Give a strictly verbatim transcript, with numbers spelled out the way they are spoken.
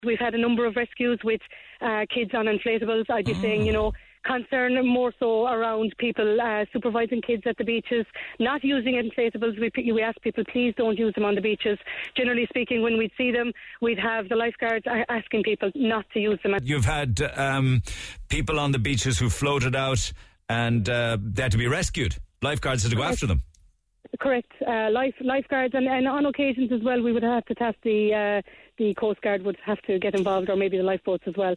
We've had a number of rescues with uh, kids on inflatables. I'd be oh. saying, you know, concern more so around people uh, supervising kids at the beaches, not using inflatables. We, we ask people, please don't use them on the beaches. Generally speaking, when we'd see them, we'd have the lifeguards asking people not to use them. You've had um, people on the beaches who floated out and uh, they had to be rescued. Lifeguards had to go after them. Correct. Uh, life, lifeguards, and, and on occasions as well, we would have to task the uh, the Coast Guard would have to get involved, or maybe the lifeboats as well.